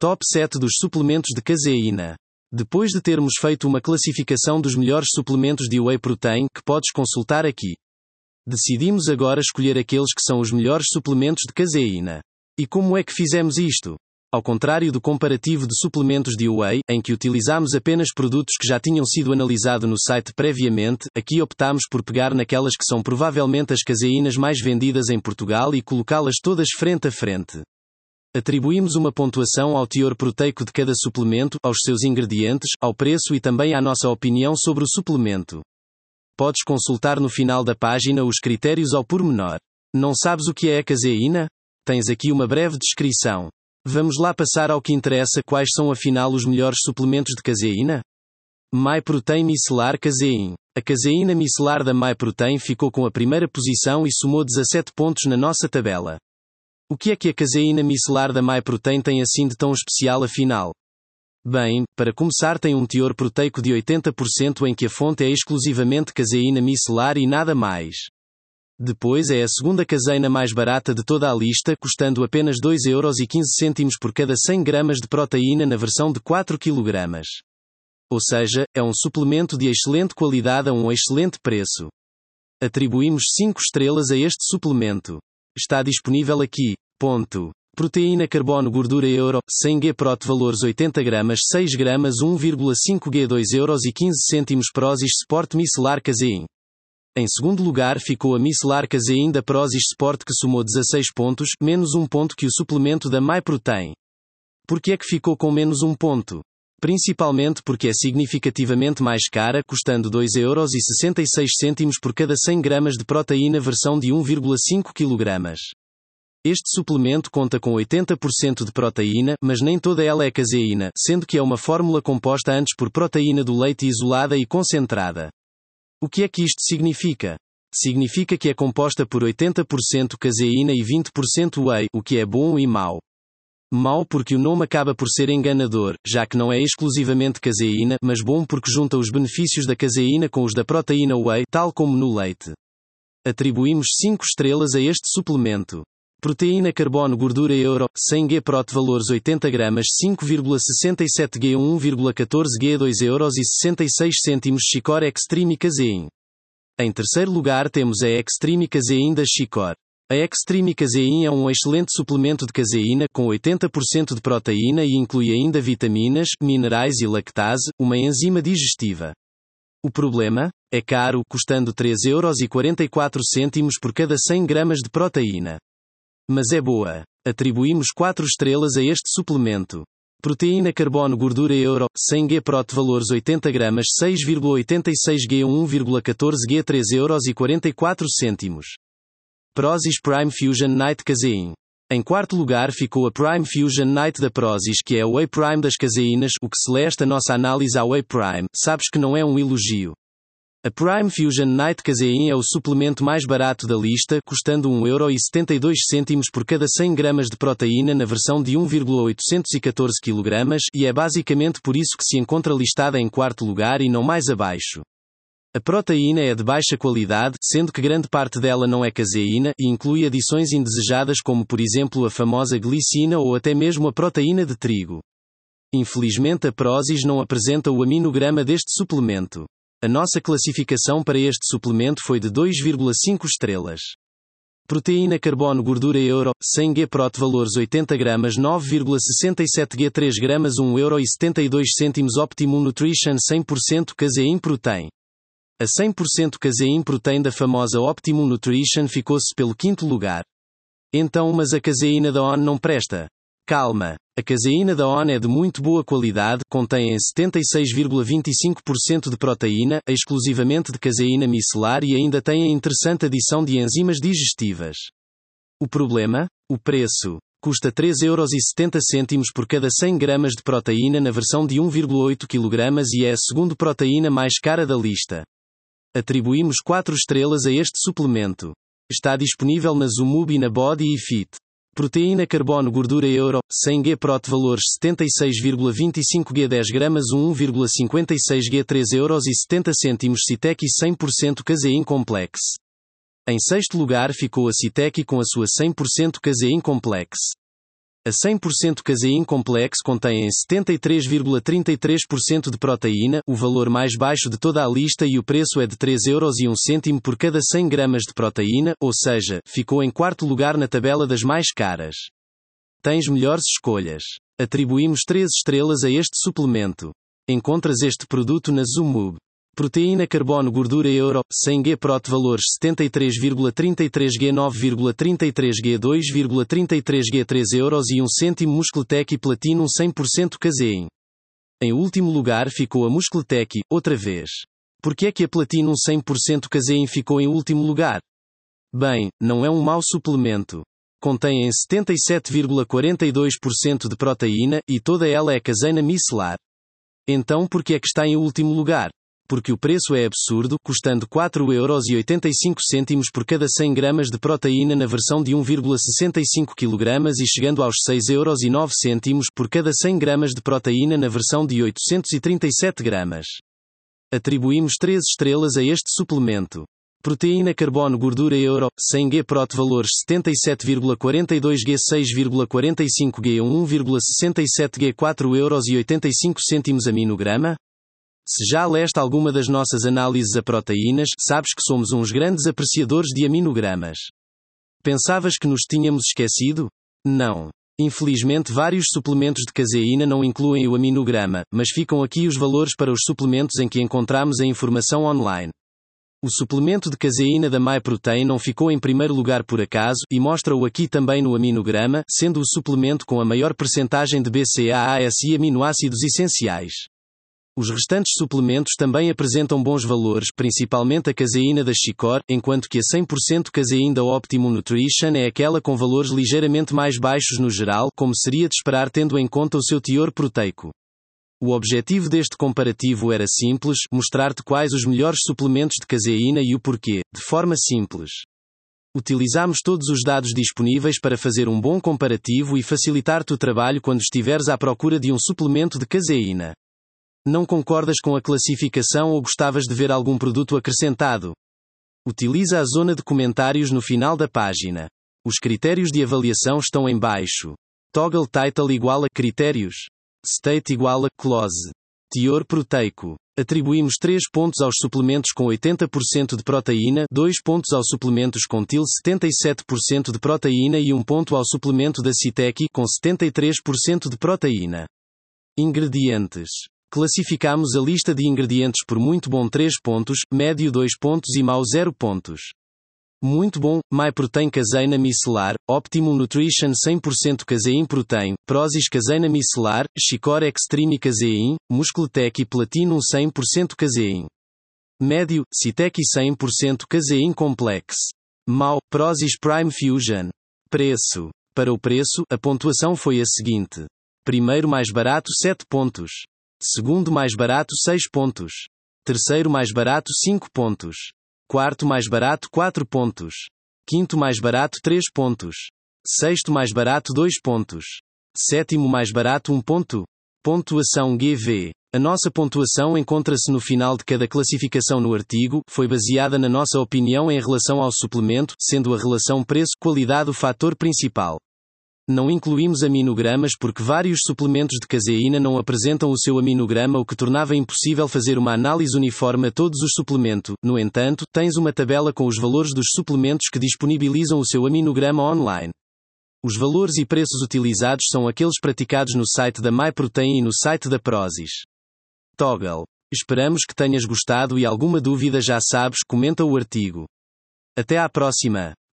Top 7 dos suplementos de caseína. Depois de termos feito uma classificação dos melhores suplementos de whey protein que podes consultar aqui, decidimos agora escolher aqueles que são os melhores suplementos de caseína. E como é que fizemos isto? Ao contrário do comparativo de suplementos de whey, em que utilizamos apenas produtos que já tinham sido analisados no site previamente, aqui optamos por pegar naquelas que são provavelmente as caseínas mais vendidas em Portugal e colocá-las todas frente a frente. Atribuímos uma pontuação ao teor proteico de cada suplemento, aos seus ingredientes, ao preço e também à nossa opinião sobre o suplemento. Podes consultar no final da página os critérios ao pormenor. Não sabes o que é a caseína? Tens aqui uma breve descrição. Vamos lá passar ao que interessa. Quais são afinal os melhores suplementos de caseína? MyProtein Micellar Casein. A caseína micelar da MyProtein ficou com a primeira posição e somou 17 pontos na nossa tabela. O que é que a caseína micelar da MyProtein tem assim de tão especial afinal? Bem, para começar tem um teor proteico de 80% em que a fonte é exclusivamente caseína micelar e nada mais. Depois é a segunda caseína mais barata de toda a lista, custando apenas 2,15€ por cada 100 gramas de proteína na versão de 4 kg. Ou seja, é um suplemento de excelente qualidade a um excelente preço. Atribuímos 5 estrelas a este suplemento. Está disponível aqui. Proteína carbono gordura euro, 100g prot valores 80 gramas 6 gramas 1,5g 2,15€ Prozis Sport Micellar Casein. Em segundo lugar ficou a Micellar Casein da Prozis Sport que somou 16 pontos, menos 1 ponto que o suplemento da MyProtein. Por que é que ficou com menos 1 ponto? Principalmente porque é significativamente mais cara, custando 2,66€ por cada 100 gramas de proteína versão de 1,5 kg. Este suplemento conta com 80% de proteína, mas nem toda ela é caseína, sendo que é uma fórmula composta antes por proteína do leite isolada e concentrada. O que é que isto significa? Significa que é composta por 80% caseína e 20% whey, o que é bom e mau. Mau porque o nome acaba por ser enganador, já que não é exclusivamente caseína, mas bom porque junta os benefícios da caseína com os da proteína whey, tal como no leite. Atribuímos 5 estrelas a este suplemento. Proteína carbono gordura euro, 100g prot valores 80 gramas 5,67g 1,14g 2,66€ Chicor Extreme Casein. Em terceiro lugar temos a Extreme Casein da Chicor. A Extreme Casein é um excelente suplemento de caseína, com 80% de proteína e inclui ainda vitaminas, minerais e lactase, uma enzima digestiva. O problema? É caro, custando 3,44€ por cada 100 gramas de proteína. Mas é boa. Atribuímos 4 estrelas a este suplemento. Proteína carbono gordura euro, 100g prot valores 80 gramas 6,86g 1,14g 3,44€. Prozis Prime Fusion Night Casein. Em quarto lugar ficou a Prime Fusion Night da Prozis, que é a Whey Prime das caseínas, o que celeste a nossa análise à Whey Prime, sabes que não é um elogio. A Prime Fusion Night Casein é o suplemento mais barato da lista, custando 1,72€ por cada 100 gramas de proteína na versão de 1,814 kg, e é basicamente por isso que se encontra listada em quarto lugar e não mais abaixo. A proteína é de baixa qualidade, sendo que grande parte dela não é caseína, e inclui adições indesejadas como por exemplo a famosa glicina ou até mesmo a proteína de trigo. Infelizmente a Prozis não apresenta o aminograma deste suplemento. A nossa classificação para este suplemento foi de 2,5 estrelas. Proteína carbono gordura euro, 100g prot valores 80 gramas 9,67g 3 gramas 1,72€ Optimum Nutrition 100% Casein Protein. A 100% Casein Protein da famosa Optimum Nutrition ficou-se pelo quinto lugar. Então, mas a caseína da ON não presta? Calma. A caseína da ON é de muito boa qualidade, contém 76,25% de proteína, exclusivamente de caseína micelar e ainda tem a interessante adição de enzimas digestivas. O problema? O preço. Custa 3,70€ por cada 100 gramas de proteína na versão de 1,8 kg e é a segunda proteína mais cara da lista. Atribuímos 4 estrelas a este suplemento. Está disponível na Zumub e na Body e Fit. Proteína carbono gordura euro, 100g prot valores 76,25g 10 gramas 1,56g 3,70€ Citec 100% Casein Complex. Em sexto lugar ficou a Citec com a sua 100% Casein Complex. A 100% Casein Complex contém 73,33% de proteína, o valor mais baixo de toda a lista, e o preço é de 3,01€ por cada 100 gramas de proteína, ou seja, ficou em quarto lugar na tabela das mais caras. Tens melhores escolhas. Atribuímos 3 estrelas a este suplemento. Encontras este produto na Zumub. Proteína, carbono, gordura euro, 100g prot, valores 73,33g, 9,33g, 2,33g, 3,01€, Muscletec Platinum 100% Casein. Em último lugar ficou a Muscletec, outra vez. Por que é que a Platinum 100% Casein ficou em último lugar? Bem, não é um mau suplemento. Contém 77,42% de proteína, e toda ela é caseína micelar. Então por que é que está em último lugar? Porque o preço é absurdo, custando 4,85€ por cada 100 gramas de proteína na versão de 1,65 kg e chegando aos 6,09€ por cada 100 gramas de proteína na versão de 837 gramas. Atribuímos 3 estrelas a este suplemento. Proteína, carbono, gordura euro, 100g prot, valores 77,42g, 6,45g, 1,67g, 4,85€ aminograma? Se já leste alguma das nossas análises a proteínas, sabes que somos uns grandes apreciadores de aminogramas. Pensavas que nos tínhamos esquecido? Não. Infelizmente, vários suplementos de caseína não incluem o aminograma, mas ficam aqui os valores para os suplementos em que encontramos a informação online. O suplemento de caseína da MyProtein não ficou em primeiro lugar por acaso, e mostra-o aqui também no aminograma, sendo o suplemento com a maior percentagem de BCAAs e aminoácidos essenciais. Os restantes suplementos também apresentam bons valores, principalmente a caseína da Chicor, enquanto que a 100% Casein da Optimum Nutrition é aquela com valores ligeiramente mais baixos no geral, como seria de esperar tendo em conta o seu teor proteico. O objetivo deste comparativo era simples, mostrar-te quais os melhores suplementos de caseína e o porquê, de forma simples. Utilizamos todos os dados disponíveis para fazer um bom comparativo e facilitar-te o trabalho quando estiveres à procura de um suplemento de caseína. Não concordas com a classificação ou gostavas de ver algum produto acrescentado? Utiliza a zona de comentários no final da página. Os critérios de avaliação estão em baixo. Toggle title igual a critérios. State igual a close. Teor proteico. Atribuímos 3 pontos aos suplementos com 80% de proteína, 2 pontos aos suplementos com TIL 77% de proteína e 1 ponto ao suplemento da Citec com 73% de proteína. Ingredientes. Classificamos a lista de ingredientes por muito bom 3 pontos, médio 2 pontos e mau 0 pontos. Muito bom, MyProtein Caseina Micelar, Optimum Nutrition 100% Casein Protein, Prozis Caseina Micelar, Chicor Extreme Casein, Muscletec Platinum 100% Casein. Médio, Citec 100% Casein Complex. Mau, Prozis Prime Fusion. Preço. Para o preço, a pontuação foi a seguinte. Primeiro mais barato 7 pontos. Segundo mais barato 6 pontos. Terceiro mais barato 5 pontos. Quarto mais barato 4 pontos. Quinto mais barato 3 pontos. Sexto mais barato 2 pontos. Sétimo mais barato 1 ponto. Pontuação GV. A nossa pontuação encontra-se no final de cada classificação no artigo, foi baseada na nossa opinião em relação ao suplemento, sendo a relação preço-qualidade o fator principal. Não incluímos aminogramas porque vários suplementos de caseína não apresentam o seu aminograma, o que tornava impossível fazer uma análise uniforme a todos os suplementos. No entanto, tens uma tabela com os valores dos suplementos que disponibilizam o seu aminograma online. Os valores e preços utilizados são aqueles praticados no site da MyProtein e no site da Prozis. Toggle. Esperamos que tenhas gostado e alguma dúvida já sabes, comenta o artigo. Até à próxima.